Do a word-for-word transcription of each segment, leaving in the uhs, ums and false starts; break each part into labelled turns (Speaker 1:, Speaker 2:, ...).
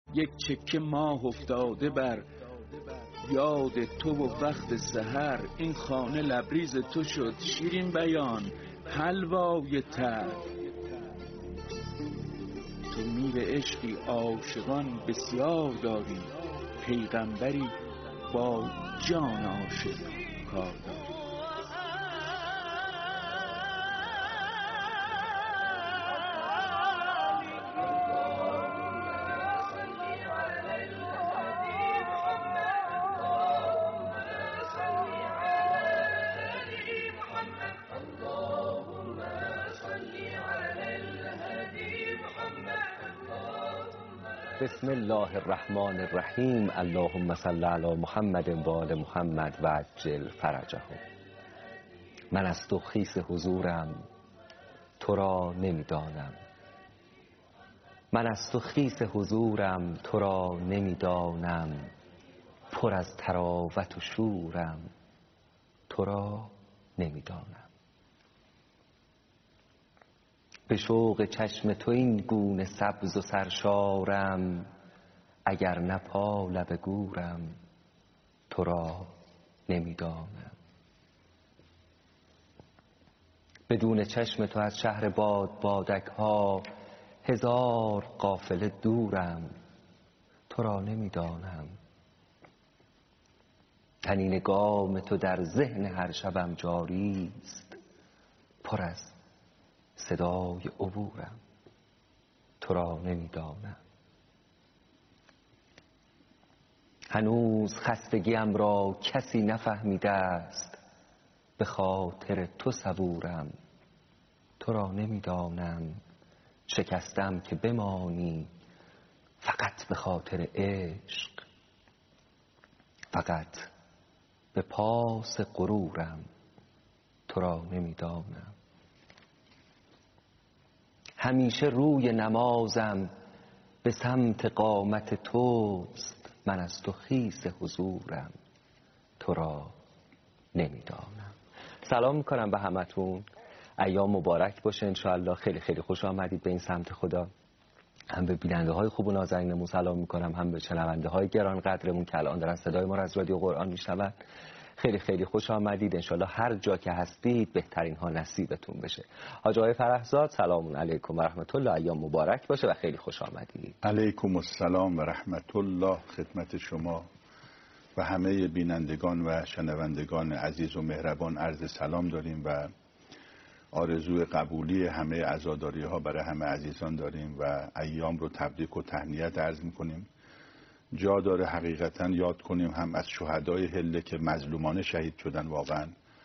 Speaker 1: یک چکه ماه افتاده بر یاد تو و وقت سحر. این خانه لبریز تو شد شیرین بیان حلوای تر. تو میر عشقی عاشقان بسیار داری، پیغمبری با جان عاشق کار داری.
Speaker 2: بسم الله الرحمن الرحیم. اللهم صل علی محمد و آل محمد و عجل فرجهم. من از تو خیس حضورم تو را نمیدانم، من از تو خیس حضورم تو را نمیدانم. پر از طراوت و شورم تو را نمیدانم. به شوق چشم تو این گونه سبز و سرشارم، اگر نه پا لب گورم تو را نمیدانم. بدون چشم تو از شهر باد بادک ها هزار قافله دورم تو را نمیدانم. طنین گام تو در ذهن هر شبم جاری است، پر از صدای عبورم تو را نمیدانم. هنوز خستگیم را کسی نفهمیده است، به خاطر تو صبورم تو را نمیدانم. شکستم که بمانی فقط به خاطر عشق، فقط به پاس غرورم تو را نمیدانم. همیشه روی نمازم به سمت قامت توست، من از تو خیس حضورم تو را نمیدانم. سلام میکنم به همتون، ایام مبارک باشه انشاءالله. خیلی خیلی خوش آمدید به این سمت خدا. هم به بیننده های خوب و نازنینمون سلام میکنم، هم به شنونده های گران قدرمون که الان دارن صدای ما را از رادیو قرآن میشنون. خیلی خیلی خوش آمدید. انشالله هر جا که هستید بهترین ها نصیبتون بشه. حاج آقای فرحزاد سلام علیکم و رحمت الله، ایام مبارک باشه و خیلی خوش آمدید.
Speaker 3: علیکم السلام و رحمت الله خدمت شما و همه بینندگان و شنوندگان عزیز و مهربان عرض سلام داریم و آرزوی قبولی همه عزاداری ها برای همه عزیزان داریم و ایام رو تبریک و تهنیت عرض میکنیم. جا داره حقیقتا یاد کنیم هم از شهدای هله که مظلومانه شهید شدن واقعا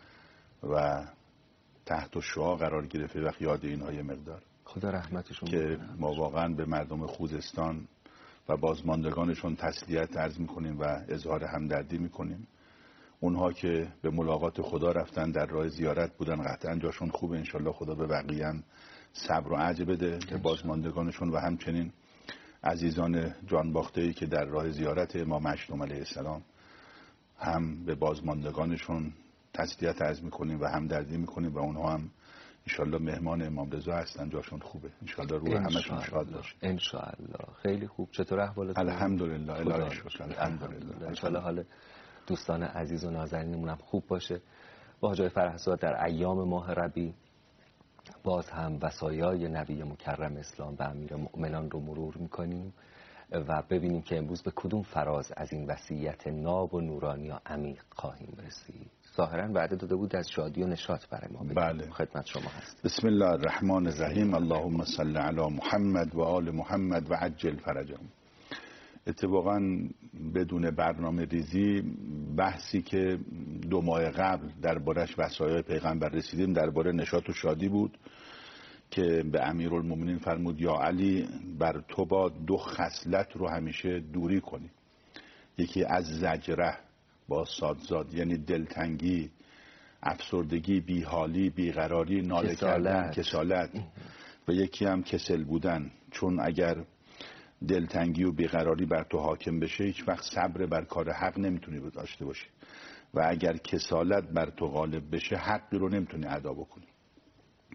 Speaker 3: و تحت الشعاع قرار گرفته وقت یاد اینها یه مقدار
Speaker 2: خدا رحمتشون
Speaker 3: که ما واقعا به مردم خوزستان و بازماندگانشون تسلیت عرض میکنیم و اظهار همدردی میکنیم. اونها که به ملاقات خدا رفتن در راه زیارت بودن قطعا جاشون خوبه، انشالله خدا به بقیه هم صبر و عجز بده به بازماندگانشون و همچنین عزیزان جانباخته‌ای که در راه زیارت امام هشتم علیه السلام هم به بازماندگانشون تسلیت عرض میکنیم و همدردی میکنیم و اونها هم انشالله مهمان امام رضا هستن، جاشون خوبه، انشالله روح همشون شاد باشه
Speaker 2: انشالله. خیلی خوب. چطور احوالتون؟
Speaker 3: الحمدلله الهی شکر. الحمدلله.
Speaker 2: انشالله حال دوستان عزیز و نازنینمون هم خوب باشه. با حاج آقای فرحزاد در ایام ماه ربیع باز هم وصایای نبی مکرم اسلام به امیر مؤمنان رو مرور میکنیم و ببینیم که امروز به کدوم فراز از این وصیت ناب و نورانی و عمیق خواهیم رسید. ظاهرا وعده داده بود از شادی و نشاط برای ما.
Speaker 3: بله.
Speaker 2: خدمت شما هست.
Speaker 3: بسم الله الرحمن الرحیم. اللهم صل علی محمد و آل محمد و عجل فرجهم. اتفاقا بدون برنامه ریزی بحثی که دو ماه قبل دربارش وصایای پیغمبر رسیدیم درباره نشاط و شادی بود که به امیرالمومنین فرمود یا علی بر تو با دو خصلت رو همیشه دوری کنی. یکی از زجره با سادزاد یعنی دلتنگی، افسردگی، بیحالی، بیقراری، ناله کردن، کسالت و یکی هم کسل بودن. چون اگر دلتنگی و بیقراری بر تو حاکم بشه هیچ وقت صبر بر کار حق نمیتونی داشته باشی و اگر کسالت بر تو غالب بشه حقی رو نمیتونی ادا بکنی.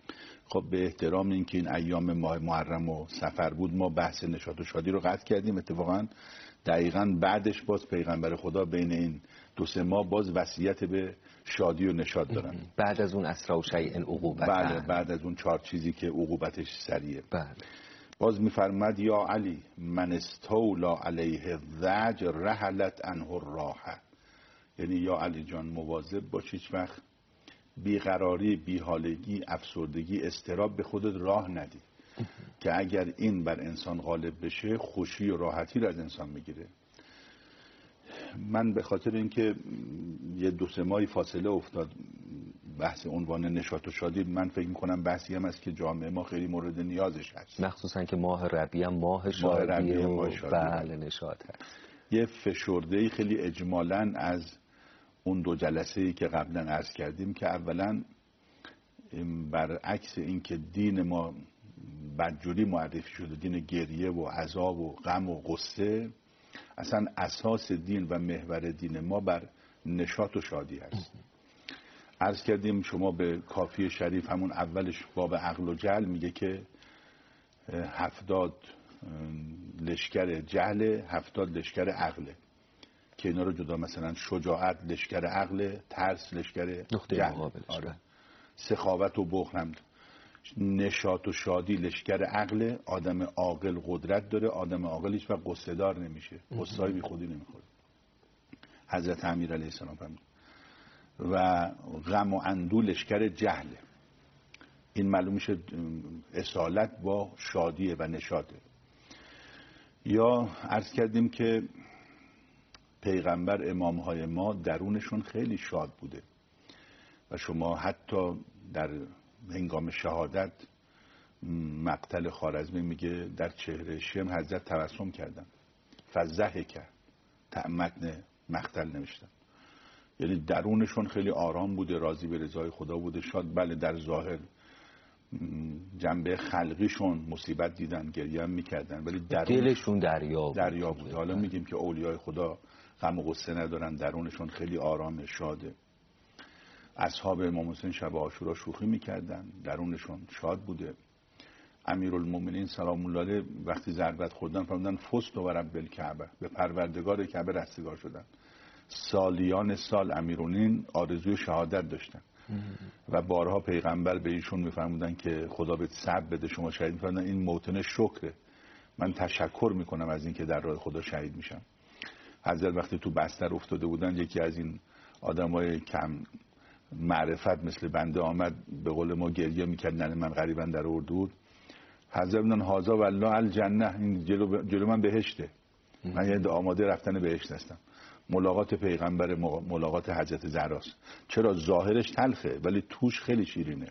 Speaker 3: خب به احترام اینکه این ایام ماه محرم و سفر بود ما بحث نشاط و شادی رو قطع کردیم. اتفاقا دقیقاً بعدش باز پیغمبر خدا بین این دو سه ماه باز وصیت به شادی و نشاط دارن.
Speaker 2: بعد از اون اسرا و شیء عقوبت.
Speaker 3: بله بعد از اون چهار چیزی که عقوبتش سریه.
Speaker 2: بله.
Speaker 3: باز میفرماد یا علی من استولا علیه الزجر رحلت عنه الراحه. یعنی یا علی جان مواظب باش هیچ وقت بیقراری، بیحالگی، افسردگی، اضطراب به خودت راه ندی که اگر این بر انسان غالب بشه خوشی و راحتی رو از انسان میگیره. من به خاطر اینکه یه دو سه ماهی فاصله افتاد بحث عنوان نشاط و شادی، من فکر میکنم بحثی هم است که جامعه ما خیلی مورد نیازش هست،
Speaker 2: مخصوصا که ماه ربیع هم ماه شادی و ماه شادی بله نشاط هست.
Speaker 3: یه فشرده‌ای خیلی اجمالاً از اون دو جلسه‌ای که قبلا عرض کردیم که اولا برعکس این که دین ما بدجوری معرفی شده، دین گریه و عذاب و غم و غصه، اصلا اساس دین و محور دین ما بر نشاط و شادی هست. عرض کردیم شما به کافی شریف همون اولش باب عقل و جهل میگه که هفتاد لشکر جهل، هفتاد لشکر عقله، که اینا رو جدا، مثلا شجاعت لشکر عقل، ترس لشکر جهل، آره. سخاوت و بخل هم. نشاط و شادی لشکر عقل، آدم عاقل قدرت داره، آدم عاقل هیچ وقت غصه دار نمیشه، غصه‌ای بی خودی نمیخوره. حضرت امیر علیه السلام فرمود. و غم و اندوه لشکر جهله. این معلوم میشه اصالت با شادیه و نشاطه. یا عرض کردیم که پیغمبر امامهای ما درونشون خیلی شاد بوده و شما حتی در هنگام شهادت مقتل خوارزمی میگه در چهره شم حضرت تبسم کردن، فضحک، متن مقتل نوشتن، یعنی درونشون خیلی آرام بوده، راضی به رضای خدا بوده، شاد. بله در ظاهر جنبه خلقیشون مصیبت دیدن، گریه هم میکردن، ولی
Speaker 2: دلشون دریا بود.
Speaker 3: دریا بود. حالا میگیم که اولیای خدا غم و غصه ندارن، درونشون خیلی آرامه، شاده. اصحاب امام حسین شب عاشورا شوخی میکردن، درونشون شاد بوده. امیرالمومنین سلام الله علیه وقتی ضربت خوردن فرمودن فزت و رب الکعبه، به پروردگار کعبه رستگار شدن. سالیان سال امیرالمومنین آرزوی شهادت داشتن و بارها پیغمبر به ایشون میفرمودن که خدا بهت صبر بده، شما شهید میفرمودن این موطن شکره، من تشکر میکنم از اینکه در راه خدا شهید میشم. حضرت وقتی تو بستر افتاده بودن یکی از این آدمای کم معرفت مثل بنده آمد به قول ما گریه میکرد، نه من غریبا در اردو بود. حضرت بودن هازا والله الجنه، این جلو, جلو من بهشته، من یه آماده رفتن بهشت هستم. ملاقات پیغمبر ملاقات حضرت زهراست. چرا؟ ظاهرش تلخه ولی توش خیلی شیرینه.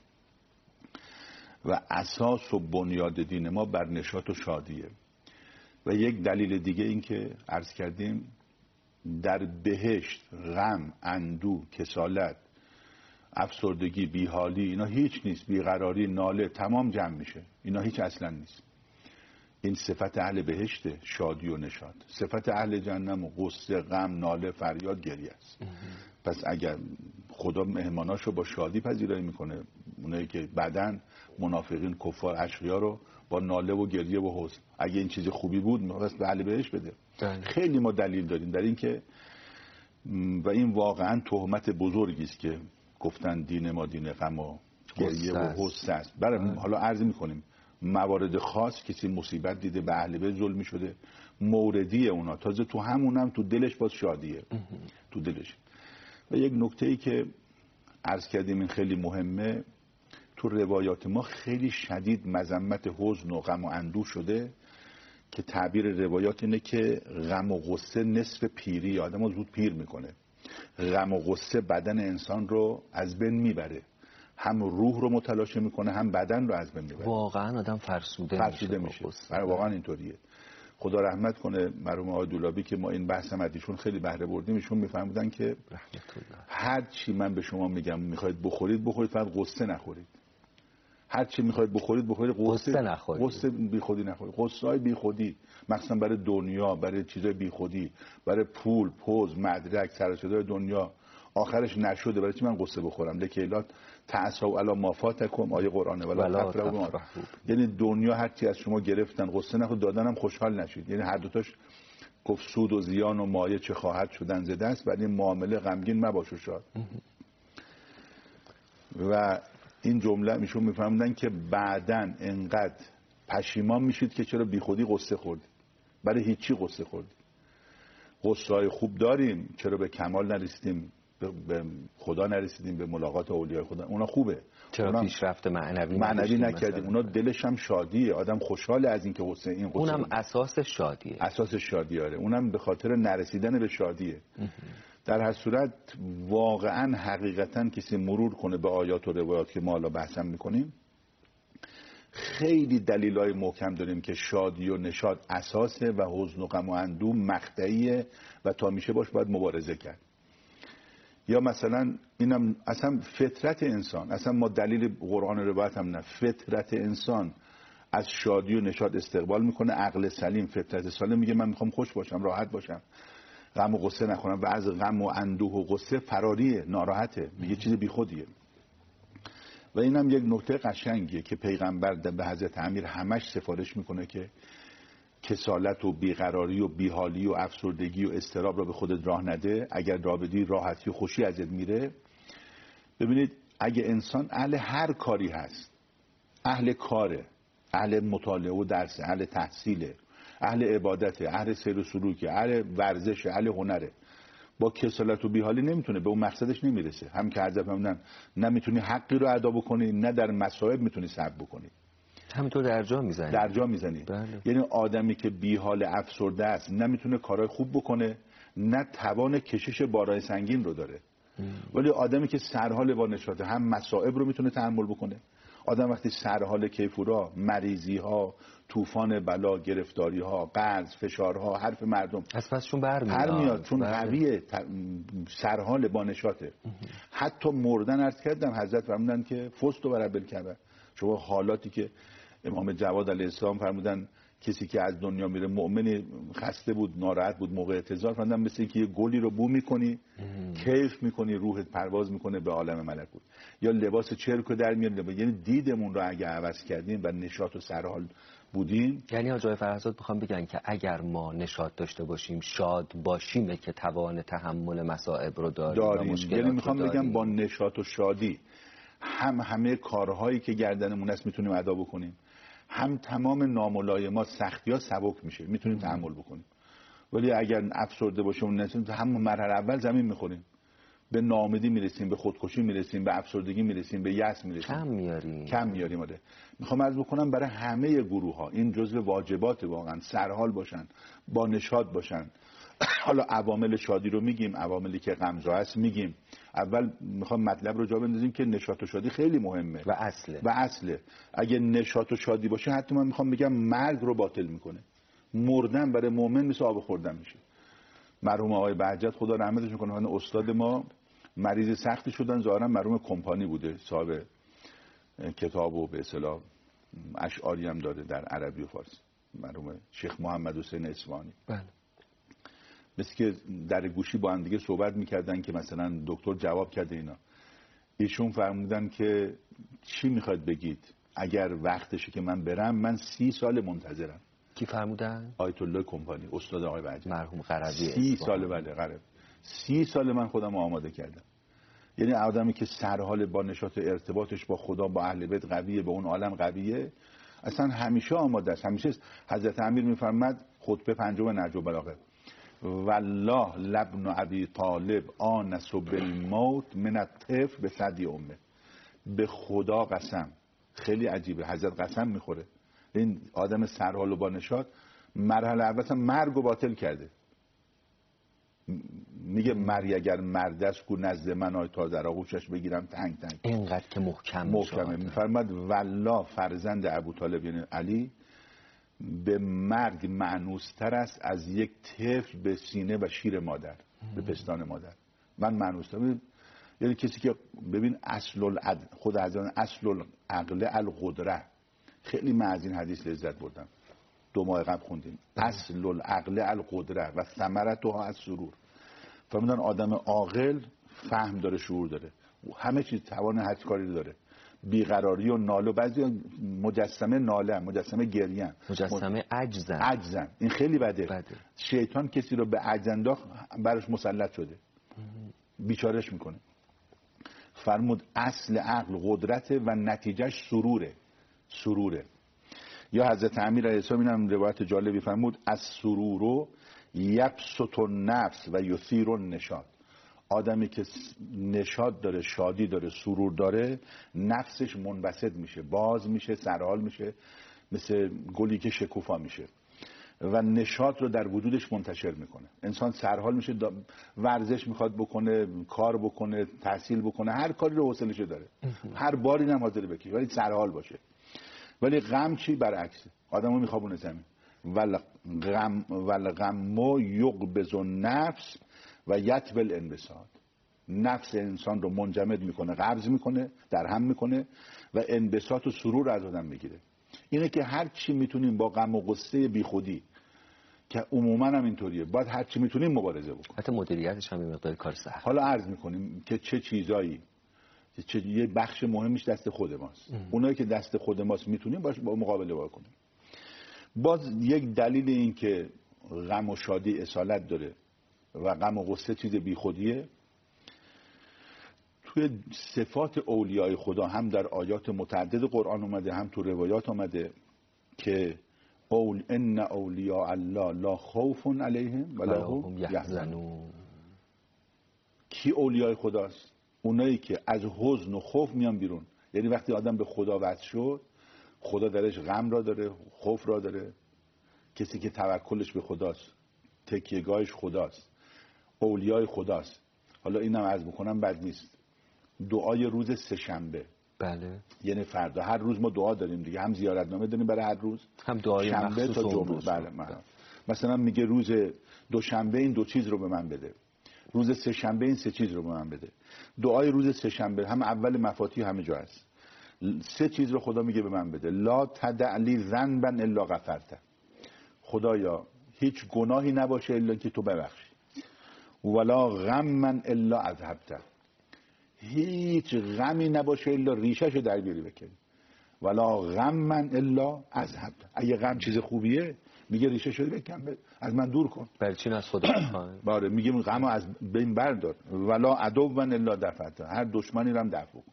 Speaker 3: و اساس و بنیاد دین ما بر نشاط و شادیه. و یک دلیل دیگه این که عرض کردیم در بهشت غم، اندوه، کسالت، افسردگی، بیحالی اینا هیچ نیست، بیقراری، ناله تمام جمع میشه، اینا هیچ اصلا نیست. این صفت اهل بهشته، شادی و نشاط. صفت اهل جهنم و غصه، غم، ناله، فریاد، گریه است. پس اگر خدا مهماناشو با شادی پذیرایی میکنه، اونایی که بعدن منافقین، کفار، اشقیا رو با ناله و گریه و حزن، اگه این چیز خوبی بود میخواست به اهل بهشت بده. ده. خیلی ما دلیل داریم در این که، و این واقعا تهمت بزرگی است که گفتن دین ما دین غم و گریه و حزن است. برای حالا عرض میکنیم موارد خاص کسی مصیبت دیده به اهل بیت ظلمی شده، موردی اونا، تازه تو همونم تو دلش باز شادیه، تو دلش. و یک نکته ای که عرض کردیم این خیلی مهمه، تو روایات ما خیلی شدید مذمت حزن و غم و اندوه شده که تعبیر روایات اینه که غم و غصه نصف پیری، آدمو زود پیر میکنه. غم و غصه بدن انسان رو از بین میبره، هم روح رو متلاشی میکنه هم بدن رو از بین میبره.
Speaker 2: واقعا آدم فرسوده,
Speaker 3: فرسوده میشه, میشه. واقعا اینطوریه. خدا رحمت کنه مرحوم آقای دولابی که ما این بحث هم ازشون خیلی بهره بردیم. ایشون میفهمودن که هر چی من به شما میگم میخواید بخورید بخورید، فقط قصه نخورید. هر چی میخواید بخورید بخورید، قصه نخورید. قصه بیخودی نخورید. قصه‌های بیخودی، مثلا برای دنیا، برای چیزای بیخودی، برای پول، پوز، مدرک، سر و صدای دنیا، آخرش نشده، برای چی من قصه بخورم؟ لکیلات تعصوا علی ما فاتکم، آیه قرآنه، ولا تفرحوا. یعنی دنیا هر چی از شما گرفتن قصه نخورید، دادنم خوشحال نشید. یعنی هر دوتاش گفت سود و زیان و مایه چه خواهد شدن ز دست، بعد این معامله غمگین مباش و شاد. و این جمله میشون میفهمدن که بعدن انقدر پشیمان میشید که چرا بیخودی قصه خوردید، برای هیچی قصه خوردید. قصه های خوب داریم، چرا به کمال نرسیدیم، به خدا نرسیدیم، به ملاقات اولیای خدا، اونا خوبه.
Speaker 2: چرا پیشرفت معنوی
Speaker 3: معنوی نکردیم؟ اونا دلش هم شادیه، آدم خوشحاله از اینکه قصه این قصه
Speaker 2: اونم اساس شادیه،
Speaker 3: اساس شادیه. آره اونم به خاطر نرسیدن به شادیه. در هر صورت واقعا حقیقتا کسی مرور کنه به آیات و روایات که ما حالا بحثم میکنیم، خیلی دلیلای محکم داریم که شادی و نشاط اساسه و حزن و غم و اندوه مقطعیه و تا میشه باش باید مبارزه کرد. یا مثلا اینم اصلا فطرت انسان، اصلا ما دلیل قرآن و روایت هم نه، فطرت انسان از شادی و نشاط استقبال میکنه. عقل سلیم، فطرت سالم میگه من میخوام خوش باشم، راحت باشم، غم و غصه نخورم، و از غم و اندوه و غصه فراریه، ناراحته، میگه چیز بیخودیه. و اینم یک نکته قشنگیه که پیغمبر به حضرت امیر همش سفارش میکنه که کسالت و بیقراری و بیحالی و افسردگی و اضطراب را به خودت راه نده، اگر راه بدی راحتی و خوشی ازت میره. ببینید اگه انسان اهل هر کاری هست، اهل کاره، اهل مطالعه و درس، اهل تحصیله، اهل عبادته، اهل سیر و سلوکه، اهل ورزشه، اهل هنره، با کسالت و بیحالی نمیتونه به اون مقصدش نمیرسه. هم که حضرت فرمودن نمیتونی حقی رو ادا بکنی، نه در مصائب میتونی صبر بکنی،
Speaker 2: همینطور در جا میزنی
Speaker 3: در جا میزنی.
Speaker 2: بله.
Speaker 3: یعنی آدمی که بیحال افسرده است نمیتونه کارهای خوب بکنه، نه توان کشش بارای سنگین رو داره. ولی آدمی که سرحال با نشاطه، هم مصائب رو میتونه تحمل بکنه. آدم وقتی سرحال کیفورا، مریضی ها، طوفان بلا، گرفتاری ها، قرض، فشارها، حرف مردم
Speaker 2: از پسشون برمیاد،
Speaker 3: هر میاد، چون
Speaker 2: بله.
Speaker 3: قویه، سرحال با نشاطه. حتی مردن عرض کردم حضرت فرمودن که فستو بر بالکعبه. شما حالاتی که امام جواد علیه السلام فرمودن کسی که از دنیا میره مؤمن خسته بود، ناراحت بود، موقع اعتزال فرمودن مثل اینکه یه گلی رو بو میکنی، کیف میکنی، روحت پرواز میکنه به عالم ملکوت. یا لباس چرک رو در میاری. یعنی دیدمون رو اگه عوض کردیم و نشاط و سرحال بودیم،
Speaker 2: یعنی آقای فرزاد میخوام بگن که اگر ما نشاط داشته باشیم، شاد باشیم، که توان تحمل مصائب رو داریم,
Speaker 3: داریم. یعنی میخوام بگم با نشاط و شادی هم همه کارهایی که گردنمون است میتونیم ادا بکنیم، هم تمام ناملایمات، سختی‌ها سبک میشه، میتونیم تحمل بکنیم. ولی اگر افسرده باشیم و نتونیم، همون مرحله اول زمین میخوریم، به ناامیدی میرسیم، به خودکشی میرسیم، به افسردگی میرسیم، به یأس میرسیم،
Speaker 2: کم میاریم
Speaker 3: کم میاریم. آره میخوام عرض بکنم برای همه گروه ها این جزء واجبات، واقعا سرحال باشن، با نشاط باشن. حالا عوامل شادی رو میگیم، عواملی که غمزا است میگیم. اول میخوام مطلب رو جا بندازیم که نشاط و شادی خیلی مهمه
Speaker 2: و اصله
Speaker 3: و اصله. اگه نشاط و شادی باشه حتی من میخوام بگم مرگ رو باطل میکنه. مردن برای مؤمن مثل آب خوردن میشه. مرحوم آقای بهجت خدا رحمتش کنه، استاد ما، مریض سختی شدن، ظاهرا مرحوم کمپانی بوده، صاحب کتاب و به اصطلاح اشعاری هم داره در عربی و فارسی، مرحوم شیخ محمد حسین اصفهانی.
Speaker 2: بله.
Speaker 3: مثل که در گوشی با هم دیگه صحبت میکردن که مثلا دکتر جواب کرده اینا، ایشون فرمودن که چی میخواد بگید، اگر وقتشه که من برم، من سی سال منتظرم.
Speaker 2: کی فرمودن؟
Speaker 3: آیت الله کمپانی، استاد آقای بهجت،
Speaker 2: مرحوم قربی.
Speaker 3: سی سال بله قرب سی سال من خودم آماده کردم. یعنی آدمی که سرحال با نشاط، ارتباطش با خدا، با اهل بیت قویه، به اون عالم قویه، اصلا همیشه آماده است. همیشه حضرت امیر میفرماد خطبه پنجم نهج البلاغه، والله لبن ابی طالب آنس بالموت من الطفل به ثدی امه. به خدا قسم، خیلی عجیبه، حضرت قسم میخوره. این آدم سرحال و با نشاط مرحله اول مرگ رو باطل کرده. میگه مرگ اگر مرد است کو نزد من آی تا در آغوشش بگیرم تنگ تنگ.
Speaker 2: اینقدر که محکم
Speaker 3: محکمه. میفرماد والله فرزند ابو طالب یعنی علی به مرگ معنوستر است از یک طفل به سینه و شیر مادر، به پستان مادر. من معنوستم. یعنی کسی که ببین اصل العد، خود حضرت اصل العقل القدره، خیلی من از این حدیث لذت بردم، دو ماه قبل خوندیم. اصل العقل القدره و ثمرتها السرور. فرمودن آدم عاقل فهم داره، شعور داره، همه چیز توان هر کاری رو داره. بیقراری و ناله، بعضی مجسمه ناله، مجسمه گریه،
Speaker 2: مجسمه عجزن
Speaker 3: عجزن این خیلی بده.
Speaker 2: بده.
Speaker 3: شیطان کسی رو به عجز انداخت براش مسلط شده، بیچارش میکنه. فرمود اصل عقل قدرته و نتیجهش سروره. سروره. یا حضرت امیر علیه السلام اینم روایت جالبی فرمود از سرورو یبسط النفس و یثیر النشاط. آدمی که نشاط داره، شادی داره، سرور داره، نفسش منبسط میشه، باز میشه، سرحال میشه، مثل گلی که شکوفا میشه و نشاط رو در وجودش منتشر میکنه. انسان سرحال میشه، ورزش میخواد بکنه، کار بکنه، تحصیل بکنه، هر کاری رو حوصله‌اش داره، هر باری هم حاضر بکشه، ولی سرحال باشه. ولی غم چی؟ برعکسه، آدمو میخوابونه زمین. ول غم ول غم یقبض النفس و یطوی الانبساط. نفس انسان رو منجمد میکنه، قبض میکنه، در هم میکنه و انبساط و سرور از آدم میگیره. اینه که هر چی میتونیم با غم و غصه بیخودی، که عموما هم اینطوریه، باید هر چی میتونیم مبارزه بکنیم.
Speaker 2: حتی مدیریتش هم یه مقدار کار سخت.
Speaker 3: حالا عرض میکنیم که چه چیزایی، چه یه بخش مهمیش دست خود ماست. اونایی که دست خود ماست میتونیم باش با مقابله بکنیم. باز یک دلیل این که غم و شادی اصالت داره و غم و غصه چیز بیخودیه، توی صفات اولیای خدا هم در آیات متعدد قرآن اومده، هم تو روایات اومده که اول ان اولیاء الله لا خوف علیهم ولا هم یحزنون. کی اولیای خداست؟ اونایی که از حزن و خوف میان بیرون. یعنی وقتی آدم به خدا وصل شد، خدا درش غم را داره، خوف را داره. کسی که توکلش به خداست، تکیهگاهش خداست، اولیای خداست. حالا اینم عرض بکنم بد نیست، دعای روز سه‌شنبه،
Speaker 2: بله،
Speaker 3: یعنی فردا، هر روز ما دعا داریم دیگه، هم زیارتنامه داریم برای هر روز،
Speaker 2: هم دعای
Speaker 3: شنبه تا جمعه. بله. بله. مثلا میگه روز دوشنبه این دو چیز رو به من بده، روز سه‌شنبه این سه چیز رو به من بده. دعای روز سه‌شنبه هم اول مفاتیح همه جا هست، سه چیز رو خدا میگه به من بده. لا تدع لی ذنبا الا غفرته. خدایا هیچ گناهی نباشه الا که تو ببخشی. ولا غما الا اذهبته. هیچ غمی نباشه الا ریشه‌ش در بیاری بکنی. ولا غما الا اذهبته. اگه غم چیز خوبیه میگه ریشه شده بکن، از من دور کن.
Speaker 2: برای چی از خدا میخوای؟
Speaker 3: باره میگه غمو از بین بردار. ولا عدوا الا دفعته. هر دشمنی رو هم دفع کن.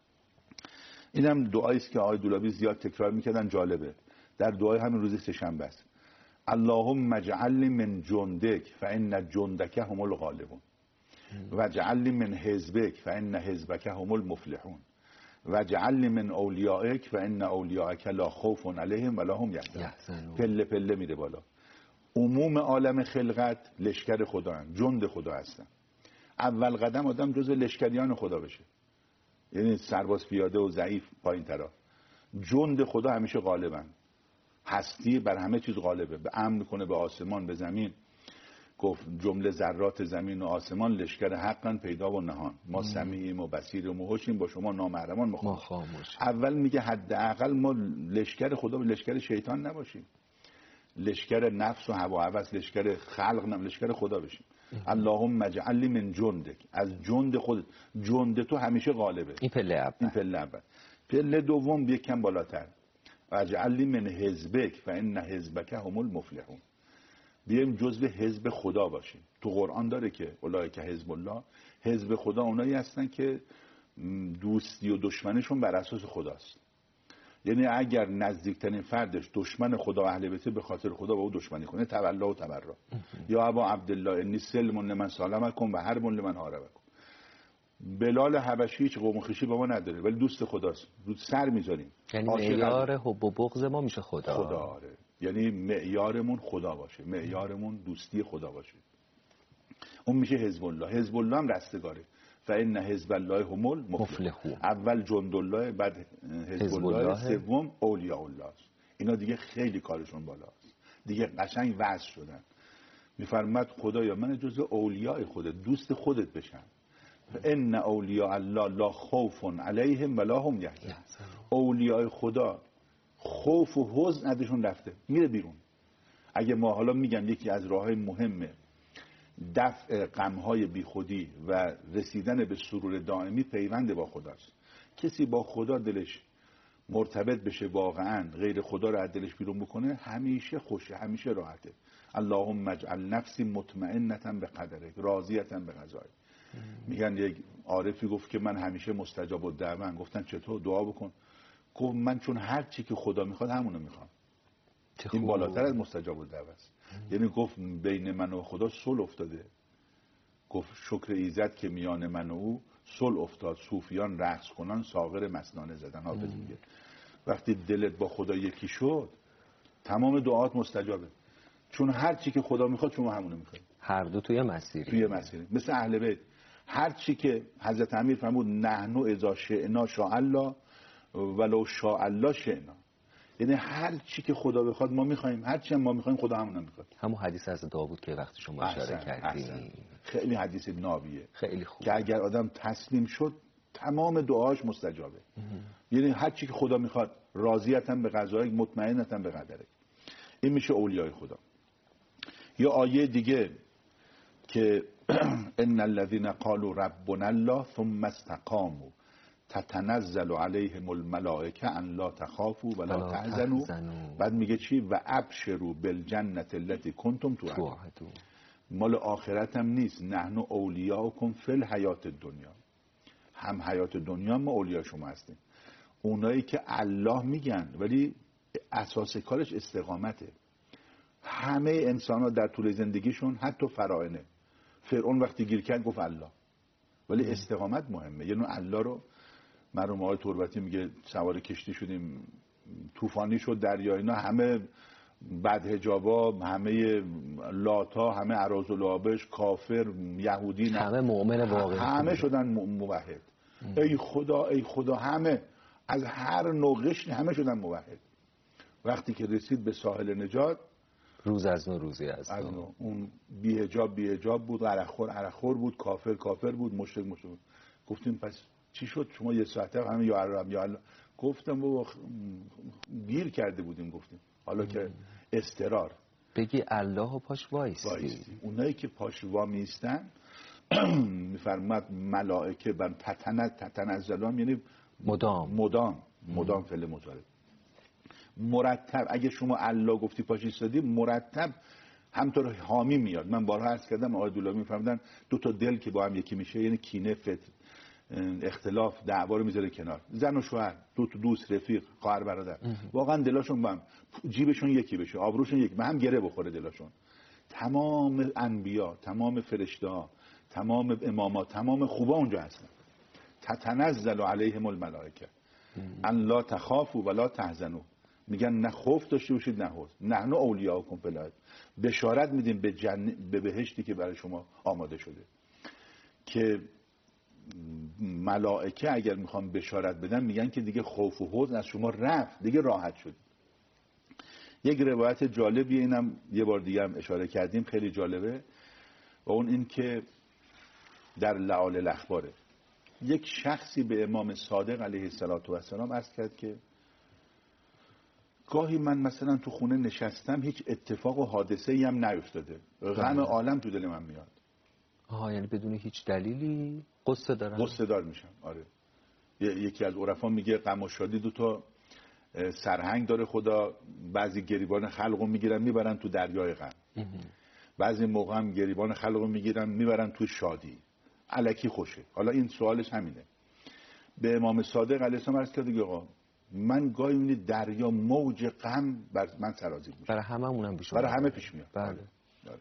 Speaker 3: اینم دعایی است که آقای دولابی زیاد تکرار میکردن، جالبه. در دعای همین روز سه‌شنبه است. اللهم اجعلنی من جندک فان جندک هم الغالبون و اجعلنی من حزبک فان حزبک هم المفلحون و اجعلنی من اولیائک فان اولیائک لا خوف علیهم ولا هم یحزنون. پله پله میره بالا. عموم عالم خلقت لشکر خدا هستن، جند خدا هستن. اول قدم آدم جز لشکریان خدا بشه، یعنی سرباز پیاده و ضعیف پایین ترا. جند خدا همیشه غالبن. هستی بر همه چیز غالبه، به امن کنه، به آسمان، به زمین. گفت جمله ذرات زمین و آسمان لشکر حقن پیدا و نهان. ما سمیعیم و بصیریم و هوشیم، با شما نامحرمان ما خاموش. اول میگه حداقل ما لشکر خدا به لشکر شیطان نباشیم، لشکر نفس و هوا و هوس، لشکر خلق نم، لشکر خدا بشیم. اللهم اجعلنی من جندک. از جند خود، جند تو همیشه غالبه.
Speaker 2: این پله اول.
Speaker 3: این پله اول. پله دوم یکم بالاتر، اجعلنی من حزبک فان حزبک هم المفلحون. بیایم جزو حزب خدا باشیم. تو قرآن داره که اولئک حزب الله. حزب خدا اونایی هستن که دوستی و دشمنشون بر اساس خداست. یعنی اگر نزدیکترین فردش دشمن خدا و اهل بیت، به خاطر خدا با او دشمنی کنه، تولا و تبرا. یا ابا عبدالله انی سلم لمن سالمکم و حرب لمن حاربکم. بلال حبشی هیچ قوم و خویشی با ما نداره ولی دوست خداست، رو سر میذاریم.
Speaker 2: یعنی معیار حب و بغض ما میشه خدا.
Speaker 3: خدا آره. یعنی معیارمون خدا باشه، معیارمون دوستی خدا باشه. اون میشه حزب الله. حزب الله هم رستگاره. فان حزب الله هم المفلحون. اول جند الله، بعد حزب الله، سوم اولیاء الله است. اینا دیگه خیلی کارشون بالاست، دیگه قشنگ وصل شدن. میفرماد خدایا من جزء اولیاء خودت، دوست خودت بشم. ان اولیاء الله لا خوف علیهم ولا هم یحزنون. اولیاء خدا خوف و حزن ازشون رفته، میره بیرون. اگه ما حالا میگم یکی از راههای مهمه دفع غمهای بیخودی و رسیدن به سرور دائمی پیوند با خداست. کسی با خدا دلش مرتبط بشه، واقعا غیر خدا رو از دلش بیرون بکنه، همیشه خوشه، همیشه راحته. اللهم اجعل نفسی مطمئنة به قدرک راضیة به قضایک. میگن یک عارفی گفت که من همیشه مستجاب الدعوه. گفتن چطور؟ دعا بکن. گفت من چون هر چی که خدا میخواد همونو میخوام. این بالاتر از مستجاب الدعوه است. یعنی گفت بین من و خدا صلح افتاده. گفت شکر ایزد که میان من و او صلح افتاد، صوفیان رقص کنان ساغر مسنانه زدن. حافظ میگه وقتی دلت با خدا یکی شد تمام دعات مستجابه، چون هر چی که خدا میخواد شما همونو میخواد.
Speaker 2: هر دو توی مسیری
Speaker 3: توی مسیری مثل اهل بیت. هر چی که حضرت امیر فرمود نحنو اذا شئنا شاء الله ولو شاء الله شئنا، یعنی هر چی که خدا بخواد ما میخوایم، هر چی هم ما میخوایم خدا همون هم میخواد.
Speaker 2: همون حدیث از داوود که وقتی شما اشاره کردین
Speaker 3: خیلی حدیث نابیه،
Speaker 2: خیلی خوب،
Speaker 3: که اگر آدم تسلیم شد تمام دعاش مستجابه. یعنی هر چی که خدا میخواد، راضیتن به قضایک مطمئنتن به قدرک. این میشه اولیای خدا. یا آیه دیگه که ان الذين قالوا ربنا الله ثم استقاموا تتنزل عليهم الملائکه ان لا تخافوا ولا تحزنوا. بعد میگه چی؟ و ابشروا بالجنه التي كنتم توعدون. مال آخرت هم نیست، نحن اولیاؤکم فی الحیات الدنیا. هم حیات دنیا ما اولیاء شما هستیم. اونایی که الله میگن ولی اساس کارش استقامته. همه انسان ها در طول زندگیشون حتی فراعنه، فرعون وقتی گیر کرد گفت الله، ولی استقامت مهمه. یعنی الله رو مرحوم آقای تربتی میگه سوار کشتی شدیم طوفانی شد دریا، اینا همه بدحجابا، همه لاتا، همه اراذلابش، کافر، یهودی،
Speaker 2: همه مؤمن واقعی،
Speaker 3: همه شدن موحد. ای خدا ای خدا، همه از هر نوع قشری همه شدن موحد. وقتی که رسید به ساحل نجات،
Speaker 2: روز از نو روزی از
Speaker 3: از نو. اون بی حجاب بی حجاب بود، عرقخور عرقخور بود، کافر کافر بود، مشرک مشرک بود. گفتیم پس چی شد شما یه ساعته همه یا عرب یا الله؟ گفتم بابا گیر کرده بودیم. گفتیم حالا که استرار
Speaker 2: بگی الله و پاش وایستی.
Speaker 3: وایستی. اونایی که پاش وامیستن میفرماد ملائکه بر تتنز تتنزلان، یعنی
Speaker 2: مدام
Speaker 3: مدام مدام فعل مضارع مرتب. اگه شما الله گفتی پاش ایستادی مرتب همطور حامی میاد. من بارها عرض کردم آقای دولابی میفرمودن دو تا دل که با هم یکی میشه، یعنی کینه، فتن، اختلاف، دعوا رو میذاره کنار. زن و شوهر، دو تا دوست، رفیق، خواهر برادر، واقعا دلاشون با هم، جیبشون یکی بشه، آبروشون یکی، به هم گره بخوره دلاشون. تمام انبیا، تمام فرشته‌ها، تمام اماما، تمام خوبا اونجا هستن. تتنزل علیهم الملائکه ان لا تخافوا ولا تحزنوا. میگن نه خوف داشته باشید نه حزن. نحن اولیاؤکم فی الحیات. بشارت میدیم به جن... به بهشتی که برای شما آماده شده. که ملائکه اگر میخوام بشارت بدن میگن که دیگه خوف و حزن از شما رفت، دیگه راحت شد. یک روایت جالبیه، اینم یه بار دیگه هم اشاره کردیم، خیلی جالبه، و اون این که در لعال الاخباره یک شخصی به امام صادق علیه السلام عرض کرد که گاهی من مثلا تو خونه نشستم هیچ اتفاق و حادثه ای هم نیفتاده، غم عالم تو دل من میاد.
Speaker 2: آها، یعنی بدون هیچ دلیلی قصه دارن؟ قصه
Speaker 3: دار میشن. آره. یکی از عرفا میگه غم و شادی دو تا سرهنگ داره خدا، بعضی گریبان خلقو میگیرن میبرن تو دریای غم، بعضی موقع هم گریبان خلقو میگیرن میبرن تو شادی. الکی خوشه. حالا این سوالش همینه. به امام صادق علیه السلام عرض کرد آقا من گاهی میبینی دریا موج غم بر من سرازیر میشه.
Speaker 2: برای همه اونم پیش
Speaker 3: برای همه پیش میاد.
Speaker 2: بله.
Speaker 3: بله.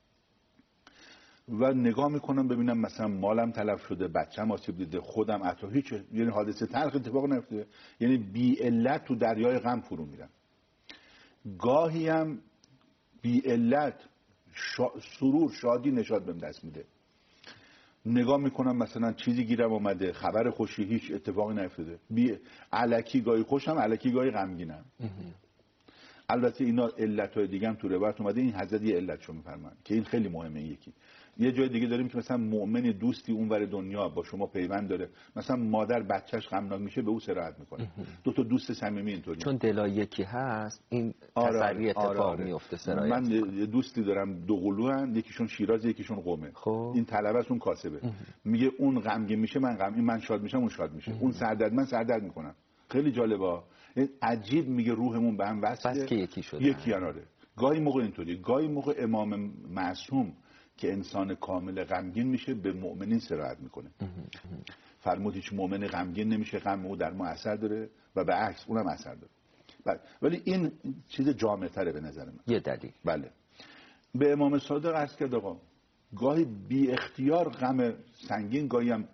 Speaker 3: و نگاه میکنم ببینم مثلا مالم تلف شده، بچه‌م آسیب دیده، خودم عطا هیچ، یعنی حادثه تلخ اتفاق نیفتاده، یعنی بی علت تو دریای غم فرو میرم. گاهی هم بی علت شا... سرور، شادی، نشاط بهم دست میده. نگاه میکنم مثلا چیزی گیرم اومده، خبر خوشی، هیچ اتفاقی نیفتاده. بی الکی گاهی خوشم، الکی گاهی غمگینم. البته اینا علت‌های دیگه هم تو روایت اومده، این حضرت یه علتشو میفرمایند که این خیلی مهمه. یکی یه جای دیگه داریم که مثلا مؤمن دوستی اونور دنیا با شما پیوند داره، مثلا مادر بچهش غمناک میشه به او سراحت میکنه. دو تا دوست صمیمی اینطوری،
Speaker 2: چون دلا یکی هست این تسری اتفاق آره آره. میفته سرایت.
Speaker 3: من یه دوستی دارم دو قلوان، یکیشون شیراز یکیشون قم.
Speaker 2: خب
Speaker 3: این طلبه اون کاسبه. میگه اون غمگین میشه من غمگین، من شاد میشم اون شاد میشه. اون سردرد من سردرد میکنم. خیلی جالبه. عجیب میگه روحمون به هم وصله.
Speaker 2: بس که یکی شده.
Speaker 3: یکی آره. گاهی موقع اینطوری، گاهی موقع امام معصوم که انسان کامل غمگین میشه به مؤمنین سراحت میکنه. فرمود هیچ مؤمن غمگین نمیشه، غم او در ما اثر داره و به عکس اونم اثر داره. ولی این چیز جامع تره به نظر من.
Speaker 2: یه دلیل.
Speaker 3: بله. به امام صادق عرض کرد آقا گاهی بی اختیار غم سنگین، گاهی هم